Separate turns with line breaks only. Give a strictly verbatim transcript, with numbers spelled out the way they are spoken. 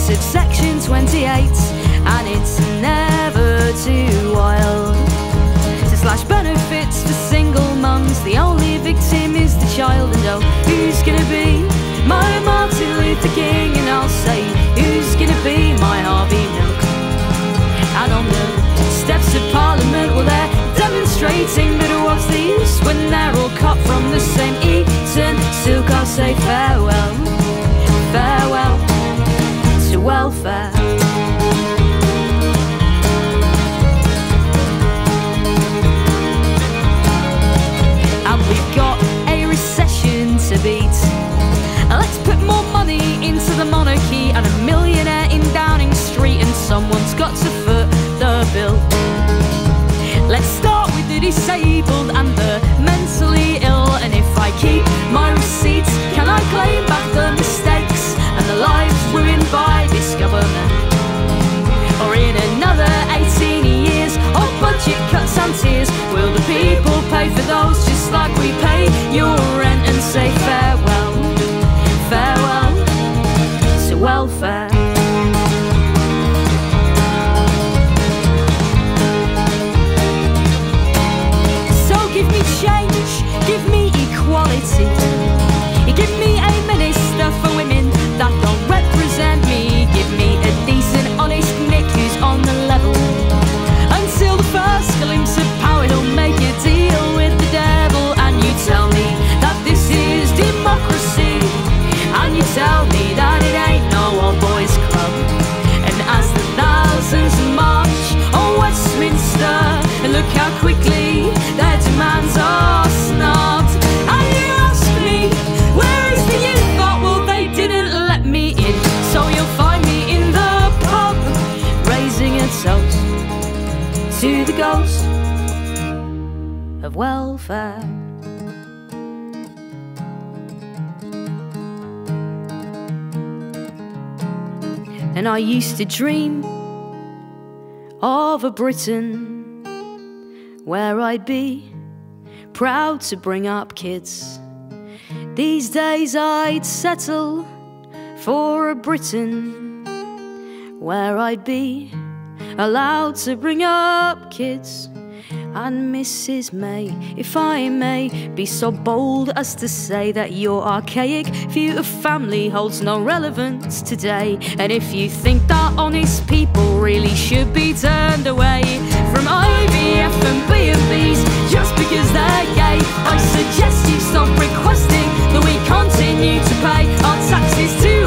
It's at section twenty-eight, and it's never too wild to slash benefits for single mums. The only victim is the child. And oh, who's gonna be my Martin Luther King? And I'll say, who's gonna be my Harvey Milk? And on the steps of Parliament, well, they're demonstrating that what's the use when they're all cut from the same Eton silk. I'll say farewell, farewell to welfare. And we've got a recession to beat. Let's put more money into the monarchy and a millionaire in Downing Street, and someone's got to foot the bill. Let's start with the disabled and the mentally ill. And if I keep my receipts, can I claim back the mistakes and the lives ruined by this government? Or in another eighteen years of budget cuts and tears, will the people pay for those just like we pay your rent? And say farewell, farewell to welfare. Give me change, give me equality. Give me a minister for women that don't represent me. Give me a decent, honest Nick who's on the level. Until the first glimpse of power, don't make a deal with the devil. And you tell me that this is democracy, and you tell me that it ain't no old boys club. And as the thousands march on Westminster, and look how quickly their demands are snubbed. And you ask me, where is the youth? Oh, well, they didn't let me in, so you'll find me in the pub, raising a toast to the ghost of welfare. And I used to dream of a Britain where I'd be proud to bring up kids. These days I'd settle for a Britain where I'd be allowed to bring up kids. And Missus May, if I may be so bold as to say that your archaic view of family holds no relevance today. And if you think that honest people really should be turned away from I V F and B and B's just because they're gay, I suggest you stop requesting that we continue to pay our taxes to